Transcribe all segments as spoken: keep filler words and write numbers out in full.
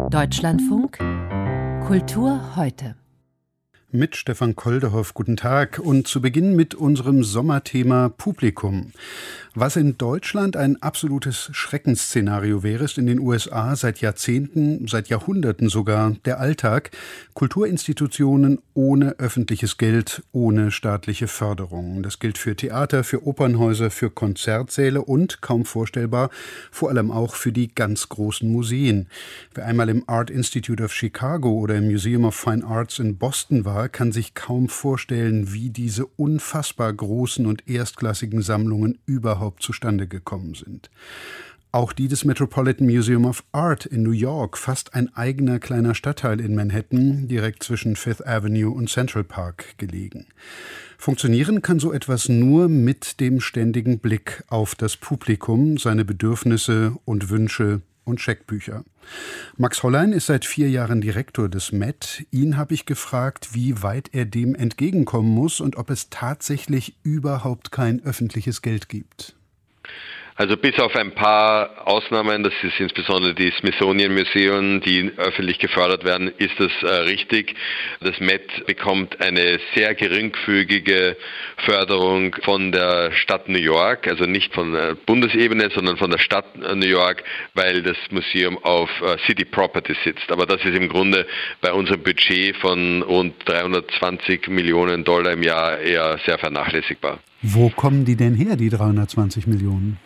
Deutschlandfunk Kultur heute. Mit Stefan Koldehoff, guten Tag. Und zu Beginn mit unserem Sommerthema Publikum. Was in Deutschland ein absolutes Schreckensszenario wäre, ist in den U S A seit Jahrzehnten, seit Jahrhunderten sogar der Alltag. Kulturinstitutionen ohne öffentliches Geld, ohne staatliche Förderung. Das gilt für Theater, für Opernhäuser, für Konzertsäle und, kaum vorstellbar, vor allem auch für die ganz großen Museen. Wer einmal im Art Institute of Chicago oder im Museum of Fine Arts in Boston war, kann sich kaum vorstellen, wie diese unfassbar großen und erstklassigen Sammlungen überhaupt zustande gekommen sind. Auch die des Metropolitan Museum of Art in New York, fast ein eigener kleiner Stadtteil in Manhattan, direkt zwischen Fifth Avenue und Central Park gelegen. Funktionieren kann so etwas nur mit dem ständigen Blick auf das Publikum, seine Bedürfnisse und Wünsche und Scheckbücher. Max Hollein ist seit vier Jahren Direktor des Met. Ihn habe ich gefragt, wie weit er dem entgegenkommen muss und ob es tatsächlich überhaupt kein öffentliches Geld gibt. Also bis auf ein paar Ausnahmen, das ist insbesondere die Smithsonian Museum, die öffentlich gefördert werden, ist das äh, richtig. Das Met bekommt eine sehr geringfügige Förderung von der Stadt New York, also nicht von der Bundesebene, sondern von der Stadt New York, weil das Museum auf äh, City Property sitzt. Aber das ist im Grunde bei unserem Budget von rund dreihundertzwanzig Millionen Dollar im Jahr eher sehr vernachlässigbar. Wo kommen die denn her, die dreihundertzwanzig Millionen?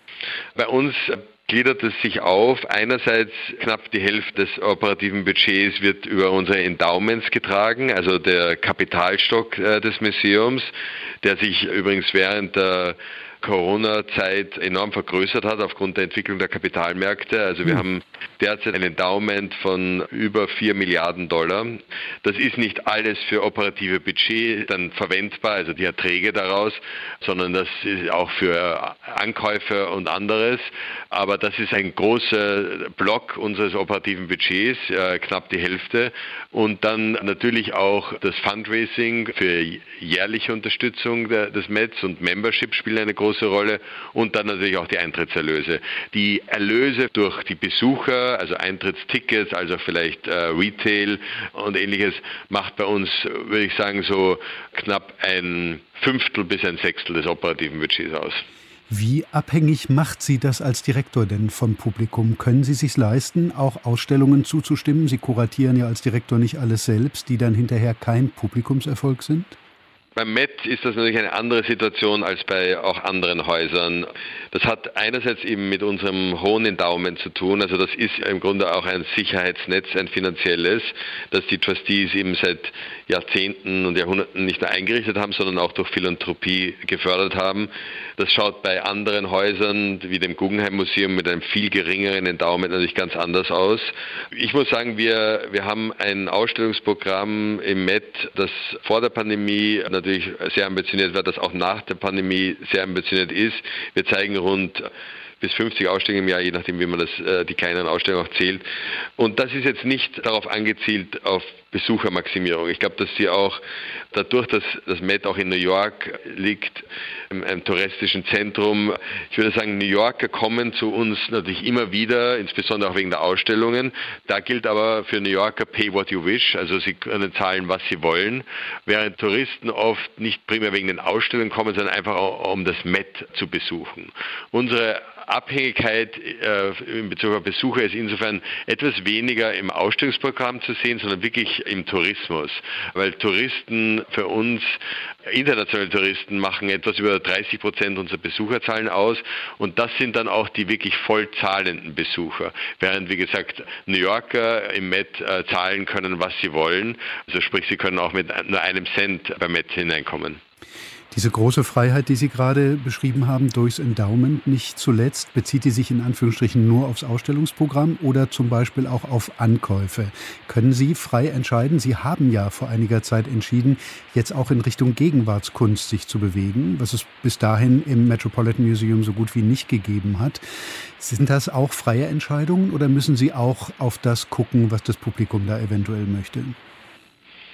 Bei uns gliedert es sich auf. Einerseits knapp die Hälfte des operativen Budgets wird über unsere Endowments getragen, also der Kapitalstock äh, des Museums, der sich übrigens während der Corona-Zeit enorm vergrößert hat aufgrund der Entwicklung der Kapitalmärkte. Also wir mhm. haben derzeit ein Endowment von über vier Milliarden Dollar. Das ist nicht alles für operative Budget dann verwendbar, also die Erträge daraus, sondern das ist auch für Ankäufe und anderes. Aber das ist ein großer Block unseres operativen Budgets, äh, knapp die Hälfte. Und dann natürlich auch das Fundraising für jährliche Unterstützung der, des Mets und Membership spielen eine große Rolle und dann natürlich auch die Eintrittserlöse. Die Erlöse durch die Besucher, also Eintrittstickets, also vielleicht äh, Retail und ähnliches, macht bei uns, würde ich sagen, so knapp ein Fünftel bis ein Sechstel des operativen Budgets aus. Wie abhängig macht Sie das als Direktor denn vom Publikum? Können Sie sich leisten, auch Ausstellungen zuzustimmen? Sie kuratieren ja als Direktor nicht alles selbst, die dann hinterher kein Publikumserfolg sind? Beim Met ist das natürlich eine andere Situation als bei auch anderen Häusern. Das hat einerseits eben mit unserem hohen Endowment zu tun. Also das ist im Grunde auch ein Sicherheitsnetz, ein finanzielles, das die Trustees eben seit Jahrzehnten und Jahrhunderten nicht nur eingerichtet haben, sondern auch durch Philanthropie gefördert haben. Das schaut bei anderen Häusern wie dem Guggenheim Museum mit einem viel geringeren Endowment natürlich ganz anders aus. Ich muss sagen, wir, wir haben ein Ausstellungsprogramm im Met, das vor der Pandemie natürlich sehr ambitioniert war, das auch nach der Pandemie sehr ambitioniert ist. Wir zeigen rund bis fünfzig Ausstellungen im Jahr, je nachdem, wie man das, die kleineren Ausstellungen auch zählt. Und das ist jetzt nicht darauf angezielt, auf Besuchermaximierung. Ich glaube, dass sie auch dadurch, dass das Met auch in New York liegt, im, im touristischen Zentrum, ich würde sagen, New Yorker kommen zu uns natürlich immer wieder, insbesondere auch wegen der Ausstellungen. Da gilt aber für New Yorker pay what you wish, also sie können zahlen, was sie wollen, während Touristen oft nicht primär wegen den Ausstellungen kommen, sondern einfach auch, um das Met zu besuchen. Unsere Abhängigkeit äh, in Bezug auf Besucher ist insofern etwas weniger im Ausstellungsprogramm zu sehen, sondern wirklich im Tourismus. Weil Touristen für uns, internationale Touristen, machen etwas über dreißig Prozent unserer Besucherzahlen aus und das sind dann auch die wirklich voll zahlenden Besucher. Während, wie gesagt, New Yorker im Met äh, zahlen können, was sie wollen. Also sprich, sie können auch mit nur einem Cent beim Met hineinkommen. Diese große Freiheit, die Sie gerade beschrieben haben, durchs Endowment, nicht zuletzt, bezieht die sich in Anführungsstrichen nur aufs Ausstellungsprogramm oder zum Beispiel auch auf Ankäufe? Können Sie frei entscheiden? Sie haben ja vor einiger Zeit entschieden, jetzt auch in Richtung Gegenwartskunst sich zu bewegen, was es bis dahin im Metropolitan Museum so gut wie nicht gegeben hat. Sind das auch freie Entscheidungen oder müssen Sie auch auf das gucken, was das Publikum da eventuell möchte?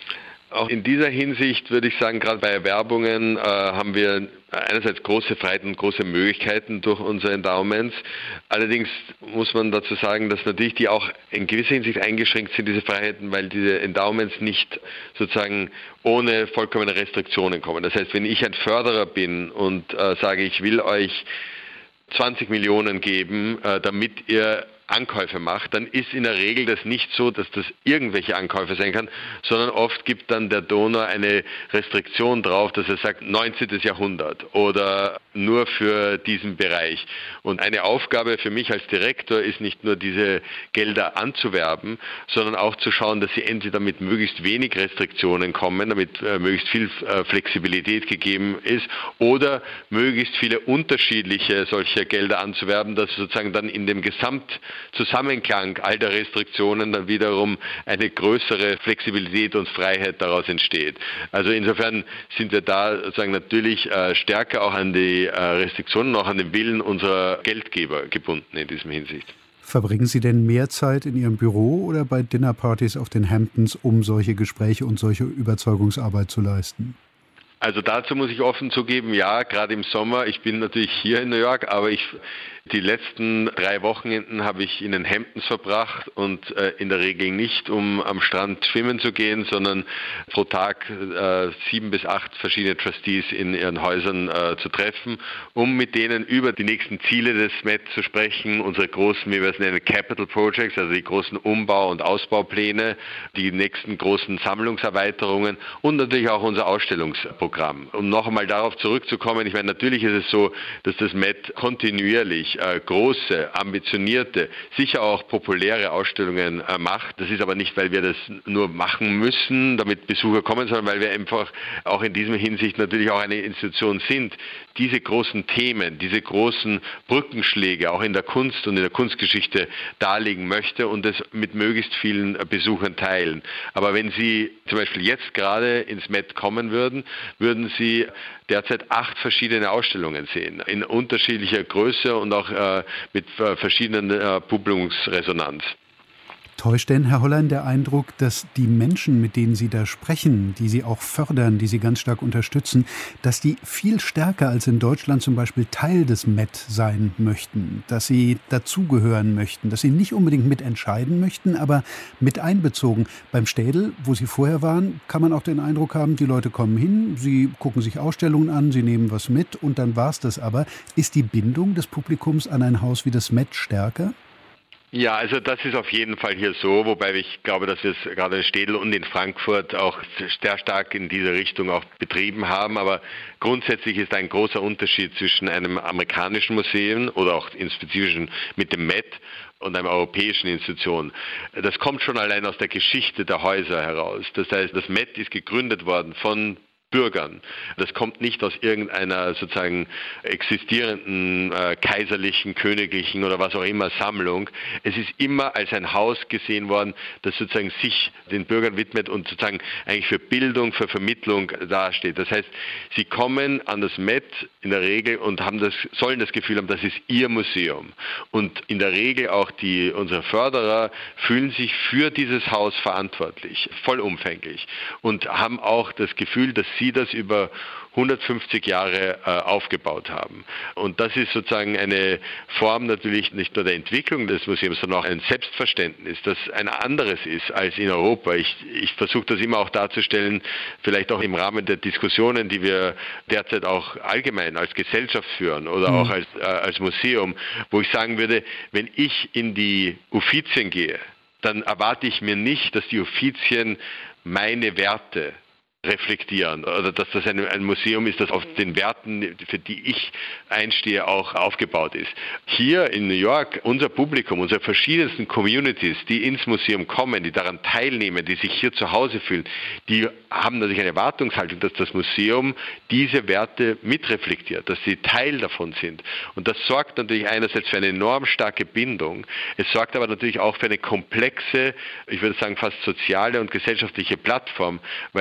Auch in dieser Hinsicht würde ich sagen, gerade bei Erwerbungen äh, haben wir einerseits große Freiheiten und große Möglichkeiten durch unsere Endowments. Allerdings muss man dazu sagen, dass natürlich die auch in gewisser Hinsicht eingeschränkt sind, diese Freiheiten, weil diese Endowments nicht sozusagen ohne vollkommene Restriktionen kommen. Das heißt, wenn ich ein Förderer bin und äh, sage, ich will euch zwanzig Millionen geben, äh, damit ihr Ankäufe macht, dann ist in der Regel das nicht so, dass das irgendwelche Ankäufe sein kann, sondern oft gibt dann der Donor eine Restriktion drauf, dass er sagt neunzehntes Jahrhundert oder nur für diesen Bereich. Und eine Aufgabe für mich als Direktor ist nicht nur diese Gelder anzuwerben, sondern auch zu schauen, dass sie entweder mit möglichst wenig Restriktionen kommen, damit äh, möglichst viel äh, Flexibilität gegeben ist, oder möglichst viele unterschiedliche solcher Gelder anzuwerben, dass sozusagen dann in dem Gesamt Zusammenklang all der Restriktionen dann wiederum eine größere Flexibilität und Freiheit daraus entsteht. Also insofern sind wir da sozusagen natürlich äh, stärker auch an die äh, Restriktionen, auch an den Willen unserer Geldgeber gebunden in diesem Hinsicht. Verbringen Sie denn mehr Zeit in Ihrem Büro oder bei Dinnerpartys auf den Hamptons, um solche Gespräche und solche Überzeugungsarbeit zu leisten? Also dazu muss ich offen zugeben, ja, gerade im Sommer, ich bin natürlich hier in New York, aber ich die letzten drei Wochenenden habe ich in den Hamptons verbracht und äh, in der Regel nicht, um am Strand schwimmen zu gehen, sondern pro Tag äh, sieben bis acht verschiedene Trustees in ihren Häusern äh, zu treffen, um mit denen über die nächsten Ziele des M E T zu sprechen, unsere großen, wie wir es nennen, Capital Projects, also die großen Umbau- und Ausbaupläne, die nächsten großen Sammlungserweiterungen und natürlich auch unser Ausstellungsprogramm. Um noch einmal darauf zurückzukommen, ich meine, natürlich ist es so, dass das M E T kontinuierlich äh, große, ambitionierte, sicher auch populäre Ausstellungen äh, macht. Das ist aber nicht, weil wir das nur machen müssen, damit Besucher kommen, sondern weil wir einfach auch in diesem Hinsicht natürlich auch eine Institution sind, diese großen Themen, diese großen Brückenschläge auch in der Kunst und in der Kunstgeschichte darlegen möchte und es mit möglichst vielen Besuchern teilen. Aber wenn Sie zum Beispiel jetzt gerade ins M E T kommen würden, würden Sie derzeit acht verschiedene Ausstellungen sehen, in unterschiedlicher Größe und auch äh, mit äh, verschiedenen äh, Publikumsresonanz. Täuscht denn, Herr Hollein, der Eindruck, dass die Menschen, mit denen Sie da sprechen, die Sie auch fördern, die Sie ganz stark unterstützen, dass die viel stärker als in Deutschland zum Beispiel Teil des M E T sein möchten, dass sie dazugehören möchten, dass sie nicht unbedingt mitentscheiden möchten, aber mit einbezogen? Beim Städel, wo Sie vorher waren, kann man auch den Eindruck haben, die Leute kommen hin, sie gucken sich Ausstellungen an, sie nehmen was mit und dann war's das aber. Ist die Bindung des Publikums an ein Haus wie das M E T stärker? Ja, also das ist auf jeden Fall hier so, wobei ich glaube, dass wir es gerade in Städel und in Frankfurt auch sehr stark in diese Richtung auch betrieben haben. Aber grundsätzlich ist ein großer Unterschied zwischen einem amerikanischen Museum oder auch im Spezifischen mit dem M E T und einer europäischen Institution. Das kommt schon allein aus der Geschichte der Häuser heraus. Das heißt, das M E T ist gegründet worden von Bürgern. Das kommt nicht aus irgendeiner sozusagen existierenden äh, kaiserlichen, königlichen oder was auch immer Sammlung. Es ist immer als ein Haus gesehen worden, das sozusagen sich den Bürgern widmet und sozusagen eigentlich für Bildung, für Vermittlung dasteht. Das heißt, sie kommen an das M E T in der Regel und haben das, sollen das Gefühl haben, das ist ihr Museum. Und in der Regel auch die, unsere Förderer fühlen sich für dieses Haus verantwortlich, vollumfänglich und haben auch das Gefühl, dass sie das über hundertfünfzig Jahre äh, aufgebaut haben. Und das ist sozusagen eine Form natürlich nicht nur der Entwicklung des Museums, sondern auch ein Selbstverständnis, das ein anderes ist als in Europa. Ich, ich versuche das immer auch darzustellen, vielleicht auch im Rahmen der Diskussionen, die wir derzeit auch allgemein als Gesellschaft führen oder mhm. auch als, äh, als Museum, wo ich sagen würde, wenn ich in die Uffizien gehe, dann erwarte ich mir nicht, dass die Uffizien meine Werte reflektieren oder dass das ein, ein Museum ist, das auf den Werten, für die ich einstehe, auch aufgebaut ist. Hier in New York, unser Publikum, unsere verschiedensten Communities, die ins Museum kommen, die daran teilnehmen, die sich hier zu Hause fühlen, die haben natürlich eine Erwartungshaltung, dass das Museum diese Werte mitreflektiert, dass sie Teil davon sind. Und das sorgt natürlich einerseits für eine enorm starke Bindung, es sorgt aber natürlich auch für eine komplexe, ich würde sagen fast soziale und gesellschaftliche Plattform, weil wir sind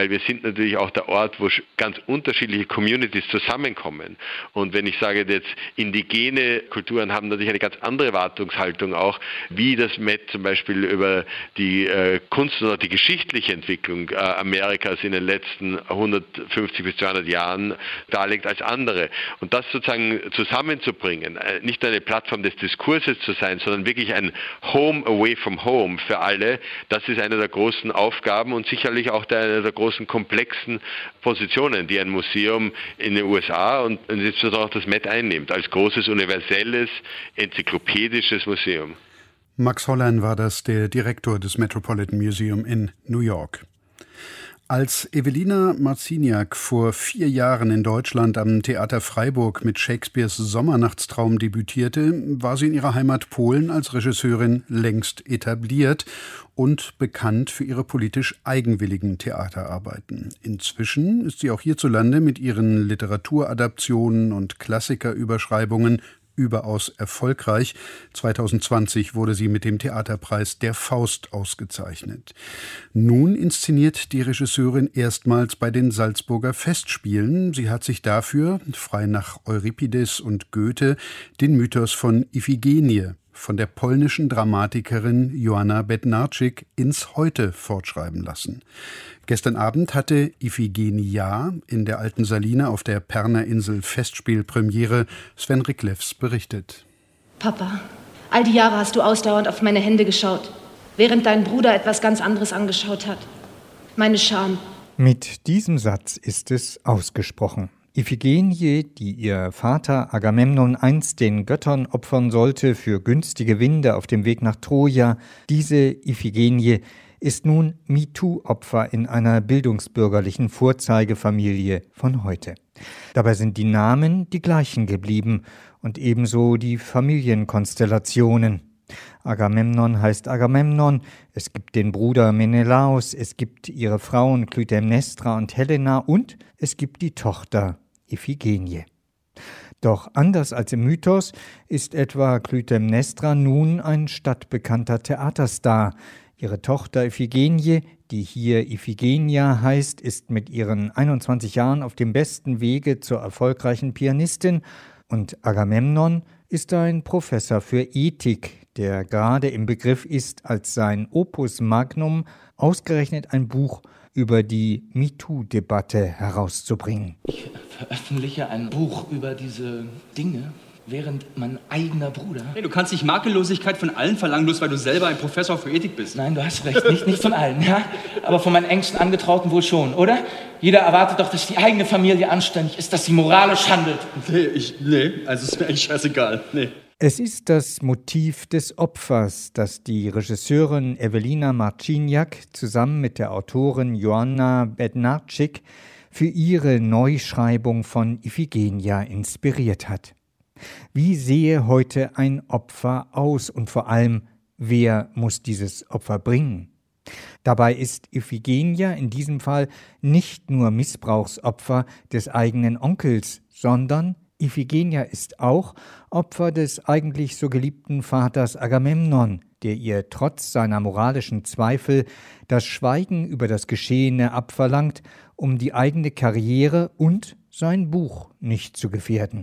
natürlich auch der Ort, wo ganz unterschiedliche Communities zusammenkommen. Und wenn ich sage jetzt, indigene Kulturen haben natürlich eine ganz andere Erwartungshaltung auch, wie das Met zum Beispiel über die äh, Kunst oder die geschichtliche Entwicklung äh, Amerikas in den letzten hundertfünfzig bis zweihundert Jahren darlegt als andere. Und das sozusagen zusammenzubringen, äh, nicht eine Plattform des Diskurses zu sein, sondern wirklich ein Home away from home für alle, das ist eine der großen Aufgaben und sicherlich auch der, eine der großen komplexen Positionen, die ein Museum in den U S A und insbesondere auch das Met einnimmt, als großes, universelles, enzyklopädisches Museum. Max Hollern war das, der Direktor des Metropolitan Museum in New York. Als Ewelina Marciniak vor vier Jahren in Deutschland am Theater Freiburg mit Shakespeares Sommernachtstraum debütierte, war sie in ihrer Heimat Polen als Regisseurin längst etabliert und bekannt für ihre politisch eigenwilligen Theaterarbeiten. Inzwischen ist sie auch hierzulande mit ihren Literaturadaptionen und Klassikerüberschreibungen überaus erfolgreich. zwanzig zwanzig wurde sie mit dem Theaterpreis Der Faust ausgezeichnet. Nun inszeniert die Regisseurin erstmals bei den Salzburger Festspielen. Sie hat sich dafür, frei nach Euripides und Goethe, den Mythos von Iphigenie von der polnischen Dramatikerin Joanna Bednarczyk ins Heute fortschreiben lassen. Gestern Abend hatte Iphigenia in der Alten Saline auf der Perner Insel Festspielpremiere. Sven Riklefs berichtet. Papa, all die Jahre hast du ausdauernd auf meine Hände geschaut, während dein Bruder etwas ganz anderes angeschaut hat. Meine Scham. Mit diesem Satz ist es ausgesprochen. Iphigenie, die ihr Vater Agamemnon einst den Göttern opfern sollte für günstige Winde auf dem Weg nach Troja, diese Iphigenie ist nun MeToo-Opfer in einer bildungsbürgerlichen Vorzeigefamilie von heute. Dabei sind die Namen die gleichen geblieben und ebenso die Familienkonstellationen. Agamemnon heißt Agamemnon, es gibt den Bruder Menelaos, es gibt ihre Frauen Klytämnestra und Helena und es gibt die Tochter Iphigenie. Doch anders als im Mythos ist etwa Klytämnestra nun ein stadtbekannter Theaterstar. Ihre Tochter Iphigenie, die hier Iphigenia heißt, ist mit ihren einundzwanzig Jahren auf dem besten Wege zur erfolgreichen Pianistin und Agamemnon ist ein Professor für Ethik, der gerade im Begriff ist, als sein Opus Magnum ausgerechnet ein Buch über die MeToo-Debatte herauszubringen. Ich veröffentliche ein Buch über diese Dinge, während mein eigener Bruder... Hey, du kannst nicht Makellosigkeit von allen verlangen, bloß weil du selber ein Professor für Ethik bist. Nein, du hast recht, nicht, nicht von allen, ja? Aber von meinen engsten Angetrauten wohl schon, oder? Jeder erwartet doch, dass die eigene Familie anständig ist, dass sie moralisch handelt. Nee, ich, nee, also ist mir eigentlich scheißegal, nee. Es ist das Motiv des Opfers, das die Regisseurin Ewelina Marciniak zusammen mit der Autorin Joanna Bednarczyk für ihre Neuschreibung von Iphigenia inspiriert hat. Wie sehe heute ein Opfer aus und vor allem, wer muss dieses Opfer bringen? Dabei ist Iphigenia in diesem Fall nicht nur Missbrauchsopfer des eigenen Onkels, sondern Iphigenia ist auch Opfer des eigentlich so geliebten Vaters Agamemnon, der ihr trotz seiner moralischen Zweifel das Schweigen über das Geschehene abverlangt, um die eigene Karriere und sein Buch nicht zu gefährden.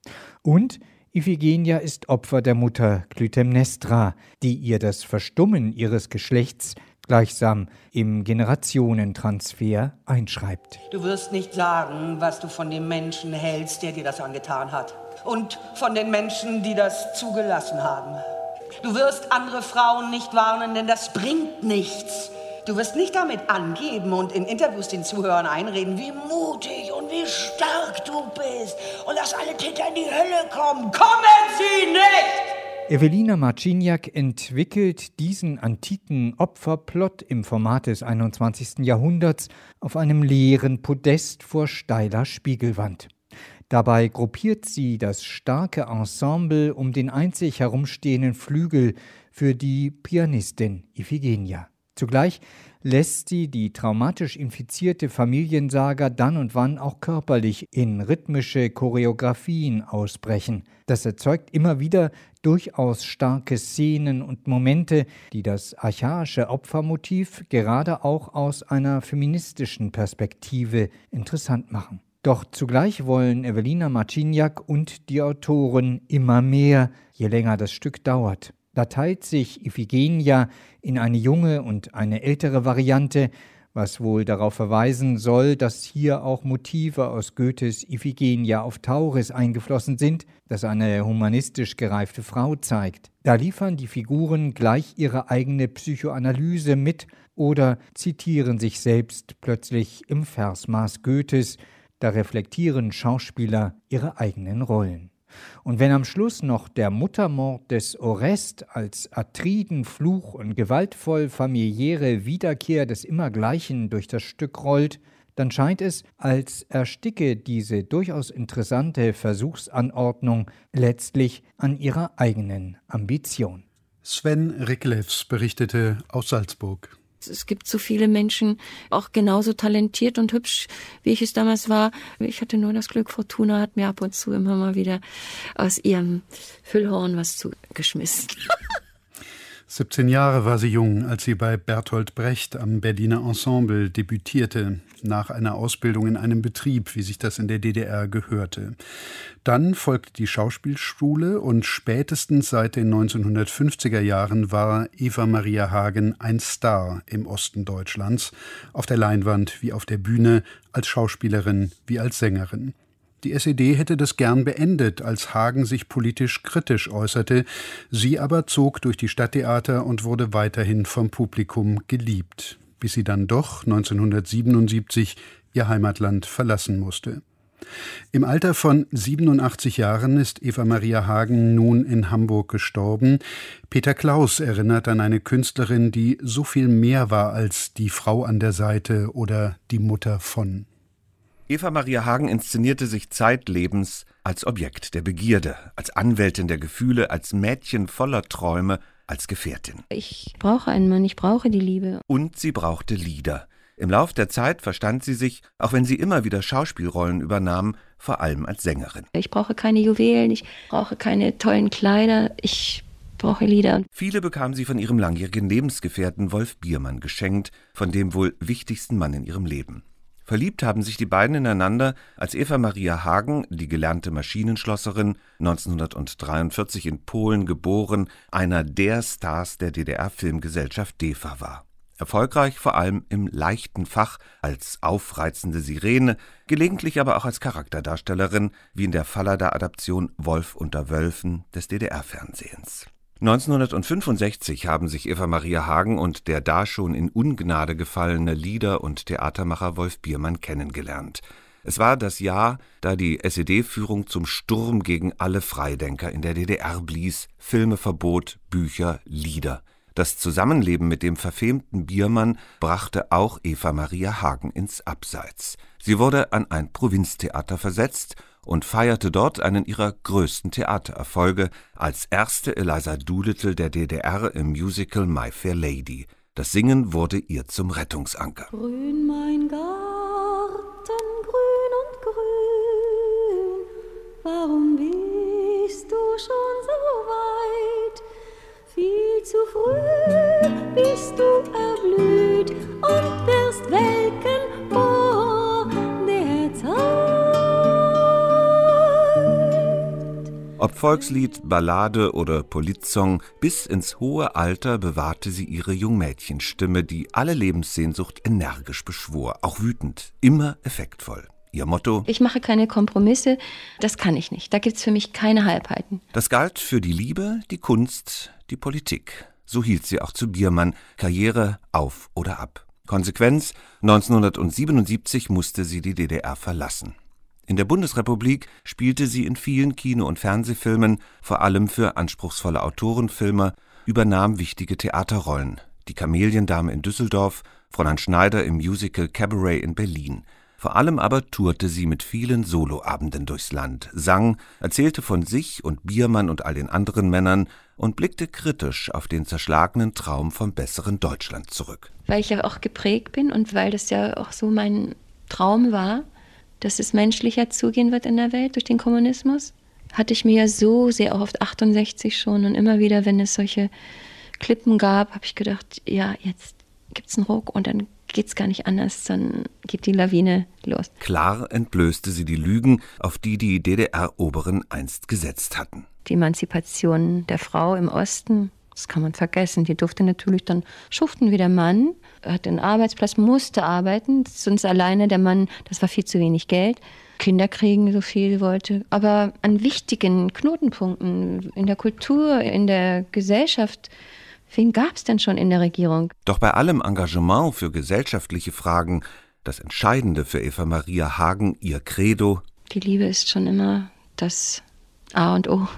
Und Iphigenia ist Opfer der Mutter Klytämnestra, die ihr das Verstummen ihres Geschlechts gleichsam im Generationentransfer einschreibt. Du wirst nicht sagen, was du von dem Menschen hältst, der dir das angetan hat. Und von den Menschen, die das zugelassen haben. Du wirst andere Frauen nicht warnen, denn das bringt nichts. Du wirst nicht damit angeben und in Interviews den Zuhörern einreden, wie mutig und wie stark du bist. Und dass alle Täter in die Hölle kommen. Kommen sie nicht! Ewelina Marciniak entwickelt diesen antiken Opferplot im Format des einundzwanzigsten Jahrhunderts auf einem leeren Podest vor steiler Spiegelwand. Dabei gruppiert sie das starke Ensemble um den einzig herumstehenden Flügel für die Pianistin Iphigenia. Zugleich lässt sie die traumatisch infizierte Familiensaga dann und wann auch körperlich in rhythmische Choreografien ausbrechen. Das erzeugt immer wieder durchaus starke Szenen und Momente, die das archaische Opfermotiv gerade auch aus einer feministischen Perspektive interessant machen. Doch zugleich wollen Ewelina Marciniak und die Autoren immer mehr, je länger das Stück dauert. Da teilt sich Iphigenia in eine junge und eine ältere Variante, was wohl darauf verweisen soll, dass hier auch Motive aus Goethes Iphigenia auf Tauris eingeflossen sind, das eine humanistisch gereifte Frau zeigt. Da liefern die Figuren gleich ihre eigene Psychoanalyse mit oder zitieren sich selbst plötzlich im Versmaß Goethes. Da reflektieren Schauspieler ihre eigenen Rollen. Und wenn am Schluss noch der Muttermord des Orest als Atriden, Fluch und gewaltvoll familiäre Wiederkehr des Immergleichen durch das Stück rollt, dann scheint es, als ersticke diese durchaus interessante Versuchsanordnung letztlich an ihrer eigenen Ambition. Sven Riklevs berichtete aus Salzburg. Es gibt so viele Menschen, auch genauso talentiert und hübsch, wie ich es damals war. Ich hatte nur das Glück, Fortuna hat mir ab und zu immer mal wieder aus ihrem Füllhorn was zugeschmissen. siebzehn Jahre war sie jung, als sie bei Bertolt Brecht am Berliner Ensemble debütierte, nach einer Ausbildung in einem Betrieb, wie sich das in der D D R gehörte. Dann folgte die Schauspielschule und spätestens seit den neunzehnhundertfünfziger Jahren war Eva Maria Hagen ein Star im Osten Deutschlands, auf der Leinwand wie auf der Bühne, als Schauspielerin wie als Sängerin. Die S E D hätte das gern beendet, als Hagen sich politisch kritisch äußerte. Sie aber zog durch die Stadttheater und wurde weiterhin vom Publikum geliebt, bis sie dann doch neunzehnhundertsiebenundsiebzig ihr Heimatland verlassen musste. Im Alter von siebenundachtzig Jahren ist Eva Maria Hagen nun in Hamburg gestorben. Peter Klaus erinnert an eine Künstlerin, die so viel mehr war als die Frau an der Seite oder die Mutter von. Eva Maria Hagen inszenierte sich zeitlebens als Objekt der Begierde, als Anwältin der Gefühle, als Mädchen voller Träume, als Gefährtin. Ich brauche einen Mann, ich brauche die Liebe. Und sie brauchte Lieder. Im Lauf der Zeit verstand sie sich, auch wenn sie immer wieder Schauspielrollen übernahm, vor allem als Sängerin. Ich brauche keine Juwelen, ich brauche keine tollen Kleider, ich brauche Lieder. Viele bekam sie von ihrem langjährigen Lebensgefährten Wolf Biermann geschenkt, von dem wohl wichtigsten Mann in ihrem Leben. Verliebt haben sich die beiden ineinander, als Eva Maria Hagen, die gelernte Maschinenschlosserin, neunzehnhundertdreiundvierzig in Polen geboren, einer der Stars der D D R-Filmgesellschaft D E F A war. Erfolgreich vor allem im leichten Fach als aufreizende Sirene, gelegentlich aber auch als Charakterdarstellerin, wie in der Fallada-Adaption Wolf unter Wölfen des D D R-Fernsehens. neunzehnhundertfünfundsechzig haben sich Eva Maria Hagen und der da schon in Ungnade gefallene Lieder- und Theatermacher Wolf Biermann kennengelernt. Es war das Jahr, da die S E D-Führung zum Sturm gegen alle Freidenker in der D D R blies, Filme verbot, Bücher, Lieder. Das Zusammenleben mit dem verfemten Biermann brachte auch Eva Maria Hagen ins Abseits. Sie wurde an ein Provinztheater versetzt und feierte dort einen ihrer größten Theatererfolge als erste Eliza Doolittle der D D R im Musical My Fair Lady. Das Singen wurde ihr zum Rettungsanker. Grün mein Garten, grün und grün, warum bist du schon so weit? Viel zu früh bist du erblüht und wirst welken vor der Zeit. Ob Volkslied, Ballade oder Politsong, bis ins hohe Alter bewahrte sie ihre Jungmädchenstimme, die alle Lebenssehnsucht energisch beschwor, auch wütend, immer effektvoll. Ihr Motto: Ich mache keine Kompromisse, das kann ich nicht. Da gibt's für mich keine Halbheiten. Das galt für die Liebe, die Kunst, die Politik. So hielt sie auch zu Biermann, Karriere auf oder ab. Konsequenz: neunzehnhundertsiebenundsiebzig musste sie die D D R verlassen. In der Bundesrepublik spielte sie in vielen Kino- und Fernsehfilmen, vor allem für anspruchsvolle Autorenfilme, übernahm wichtige Theaterrollen. Die Kameliendame in Düsseldorf, Fräulein Schneider im Musical Cabaret in Berlin. Vor allem aber tourte sie mit vielen Soloabenden durchs Land, sang, erzählte von sich und Biermann und all den anderen Männern und blickte kritisch auf den zerschlagenen Traum vom besseren Deutschland zurück. Weil ich ja auch geprägt bin und weil das ja auch so mein Traum war, dass es menschlicher zugehen wird in der Welt durch den Kommunismus, hatte ich mir ja so sehr auch auf achtundsechzig schon und immer wieder, wenn es solche Klippen gab, habe ich gedacht, ja, jetzt gibt's einen Ruck und dann geht's gar nicht anders, dann geht die Lawine los. Klar entblößte sie die Lügen, auf die die D D R-Oberen einst gesetzt hatten. Die Emanzipation der Frau im Osten, das kann man vergessen. Die durfte natürlich dann schuften wie der Mann, hatte einen Arbeitsplatz, musste arbeiten, sonst alleine der Mann, das war viel zu wenig Geld. Kinder kriegen, so viel wollte. Aber an wichtigen Knotenpunkten in der Kultur, in der Gesellschaft, wen gab es denn schon in der Regierung? Doch bei allem Engagement für gesellschaftliche Fragen, das Entscheidende für Eva Maria Hagen, ihr Credo: Die Liebe ist schon immer das A und O.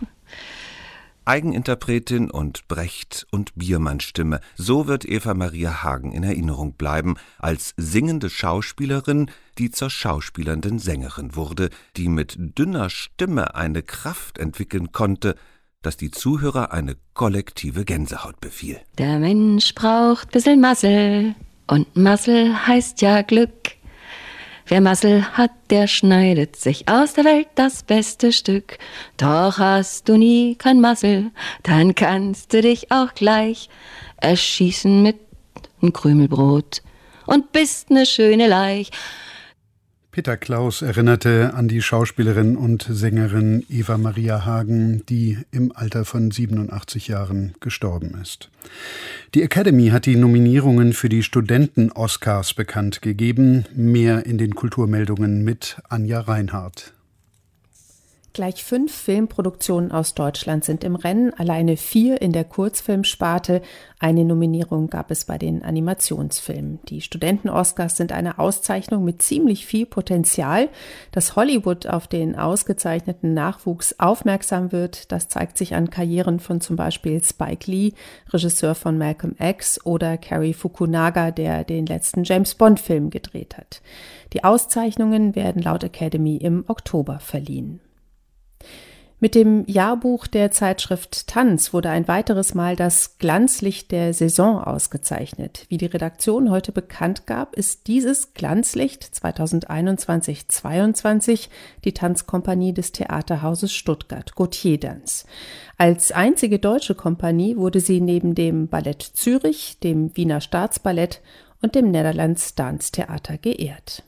Eigeninterpretin und Brecht- und Biermann-Stimme. So wird Eva Maria Hagen in Erinnerung bleiben, als singende Schauspielerin, die zur schauspielernden Sängerin wurde, die mit dünner Stimme eine Kraft entwickeln konnte, dass die Zuhörer eine kollektive Gänsehaut befiel. Der Mensch braucht bissel Massel und Massel heißt ja Glück. Wer Massel hat, der schneidet sich aus der Welt das beste Stück. Doch hast du nie kein Massel, dann kannst du dich auch gleich erschießen mit einem Krümelbrot und bist ne schöne Leich. Peter Klaus erinnerte an die Schauspielerin und Sängerin Eva Maria Hagen, die im Alter von siebenundachtzig Jahren gestorben ist. Die Academy hat die Nominierungen für die Studenten-Oscars bekannt gegeben. Mehr in den Kulturmeldungen mit Anja Reinhardt. Gleich fünf Filmproduktionen aus Deutschland sind im Rennen, alleine vier in der Kurzfilmsparte. Eine Nominierung gab es bei den Animationsfilmen. Die Studenten-Oscars sind eine Auszeichnung mit ziemlich viel Potenzial. Dass Hollywood auf den ausgezeichneten Nachwuchs aufmerksam wird, das zeigt sich an Karrieren von zum Beispiel Spike Lee, Regisseur von Malcolm X, oder Cary Fukunaga, der den letzten James-Bond-Film gedreht hat. Die Auszeichnungen werden laut Academy im Oktober verliehen. Mit dem Jahrbuch der Zeitschrift Tanz wurde ein weiteres Mal das Glanzlicht der Saison ausgezeichnet. Wie die Redaktion heute bekannt gab, ist dieses Glanzlicht zweitausendeinundzwanzig zweiundzwanzig die Tanzkompanie des Theaterhauses Stuttgart, Gautier Dance. Als einzige deutsche Kompanie wurde sie neben dem Ballett Zürich, dem Wiener Staatsballett und dem Netherlands Dance Theater geehrt.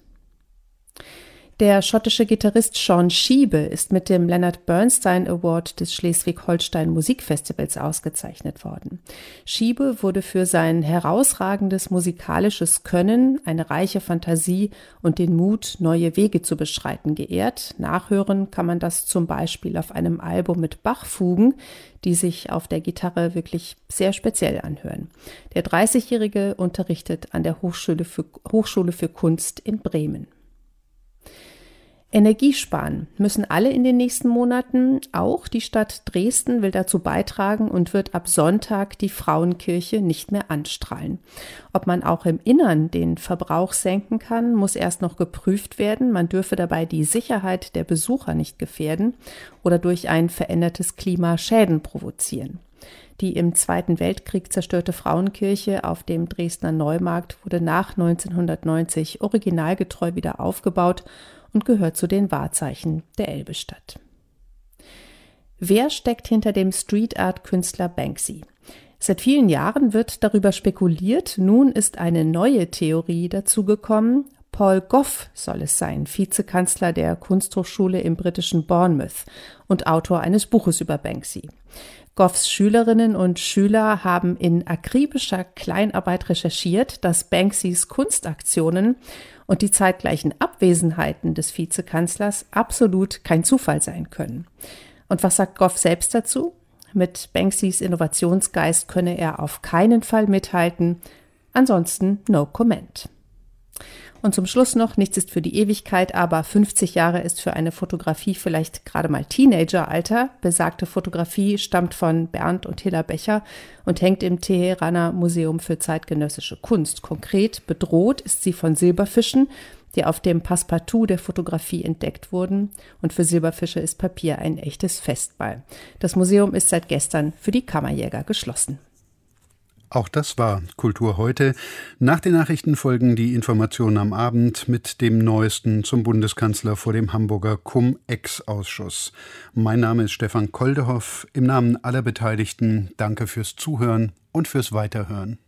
Der schottische Gitarrist Sean Schiebe ist mit dem Leonard Bernstein Award des Schleswig-Holstein Musikfestivals ausgezeichnet worden. Schiebe wurde für sein herausragendes musikalisches Können, eine reiche Fantasie und den Mut, neue Wege zu beschreiten, geehrt. Nachhören kann man das zum Beispiel auf einem Album mit Bach-Fugen, die sich auf der Gitarre wirklich sehr speziell anhören. Der dreißigjährige unterrichtet an der Hochschule für, Hochschule für Kunst in Bremen. Energiesparen müssen alle in den nächsten Monaten. Auch die Stadt Dresden will dazu beitragen und wird ab Sonntag die Frauenkirche nicht mehr anstrahlen. Ob man auch im Innern den Verbrauch senken kann, muss erst noch geprüft werden. Man dürfe dabei die Sicherheit der Besucher nicht gefährden oder durch ein verändertes Klima Schäden provozieren. Die im Zweiten Weltkrieg zerstörte Frauenkirche auf dem Dresdner Neumarkt wurde nach neunzehnhundertneunzig originalgetreu wieder aufgebaut und gehört zu den Wahrzeichen der Elbestadt. Wer steckt hinter dem Street-Art-Künstler Banksy? Seit vielen Jahren wird darüber spekuliert. Nun ist eine neue Theorie dazugekommen. Paul Gough soll es sein, Vizekanzler der Kunsthochschule im britischen Bournemouth und Autor eines Buches über Banksy. Goughs Schülerinnen und Schüler haben in akribischer Kleinarbeit recherchiert, dass Banksys Kunstaktionen und die zeitgleichen Abwesenheiten des Vizekanzlers absolut kein Zufall sein können. Und was sagt Gough selbst dazu? Mit Banksys Innovationsgeist könne er auf keinen Fall mithalten. Ansonsten no comment. Und zum Schluss noch, nichts ist für die Ewigkeit, aber fünfzig Jahre ist für eine Fotografie vielleicht gerade mal Teenageralter. Besagte Fotografie stammt von Bernd und Hilla Becher und hängt im Teheraner Museum für zeitgenössische Kunst. Konkret bedroht ist sie von Silberfischen, die auf dem Passepartout der Fotografie entdeckt wurden. Und für Silberfische ist Papier ein echtes Festball. Das Museum ist seit gestern für die Kammerjäger geschlossen. Auch das war Kultur heute. Nach den Nachrichten folgen die Informationen am Abend mit dem Neuesten zum Bundeskanzler vor dem Hamburger Cum-Ex-Ausschuss. Mein Name ist Stefan Koldehoff. Im Namen aller Beteiligten danke fürs Zuhören und fürs Weiterhören.